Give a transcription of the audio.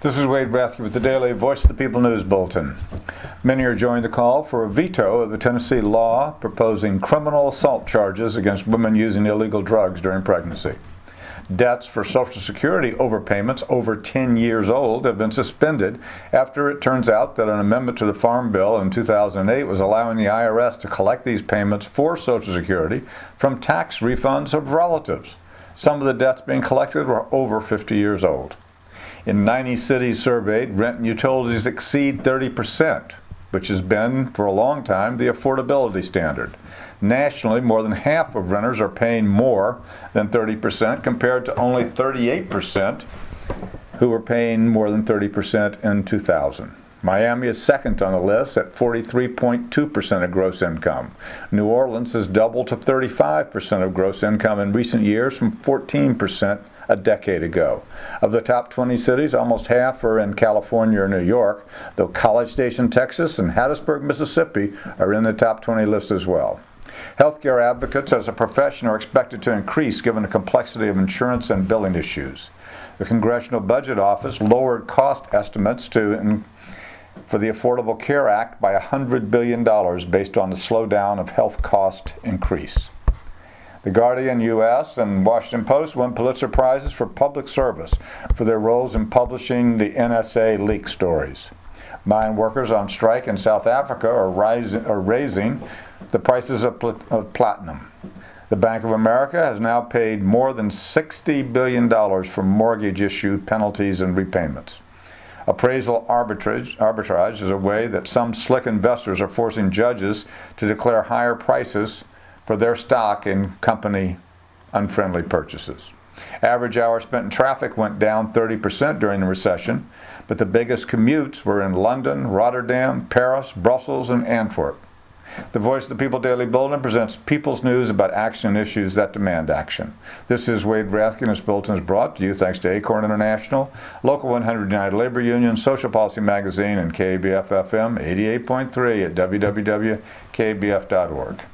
This is Wade Rathke with the Daily Voice of the People News Bulletin. Many are joining the call for a veto of the Tennessee law proposing criminal assault charges against women using illegal drugs during pregnancy. Debts for Social Security overpayments over 10 years old have been suspended after it turns out that an amendment to the Farm Bill in 2008 was allowing the IRS to collect these payments for Social Security from tax refunds of relatives. Some of the debts being collected were over 50 years old. In 90 cities surveyed, rent and utilities exceed 30%, which has been, for a long time, the affordability standard. Nationally, more than half of renters are paying more than 30%, compared to only 38% who were paying more than 30% in 2000. Miami is second on the list at 43.2% of gross income. New Orleans has doubled to 35% of gross income in recent years from 14% a decade ago. Of the top 20 cities, almost half are in California or New York, though College Station, Texas, and Hattiesburg, Mississippi are in the top 20 list as well. Healthcare advocates as a profession are expected to increase given the complexity of insurance and billing issues. The Congressional Budget Office lowered cost estimates for the Affordable Care Act by $100 billion based on the slowdown of health cost increase. The Guardian U.S. and Washington Post won Pulitzer Prizes for public service for their roles in publishing the NSA leak stories. Mine workers on strike in South Africa are raising the prices of platinum. The Bank of America has now paid more than $60 billion for mortgage issue penalties and repayments. Appraisal arbitrage is a way that some slick investors are forcing judges to declare higher prices for their stock in company unfriendly purchases. Average hours spent in traffic went down 30% during the recession, but the biggest commutes were in London, Rotterdam, Paris, Brussels, and Antwerp. The Voice of the People Daily Bulletin presents people's news about action and issues that demand action. This is Wade Rathke, and this bulletin is brought to you thanks to Acorn International, Local 100 United Labor Union, Social Policy Magazine, and KBF FM 88.3 at www.kbf.org.